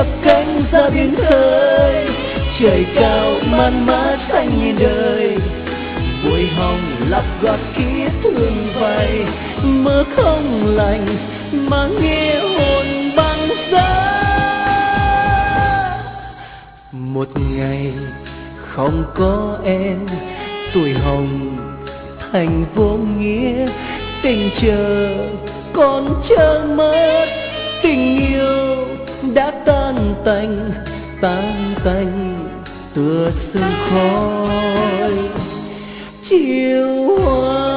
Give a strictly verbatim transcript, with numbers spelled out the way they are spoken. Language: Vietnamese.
chắp cánh ra biển khơi. Trời cao man mát xanh như đời, bụi hồng lặp gọt ký thương vầy. Mơ không lành mà nghe hồn băng giá. Một ngày không có em, tuổi hồng thành vô nghĩa. Tình chờ còn chờ mất, tình yêu đã tan tành, tan tành tựa sương khói. Chiều hoa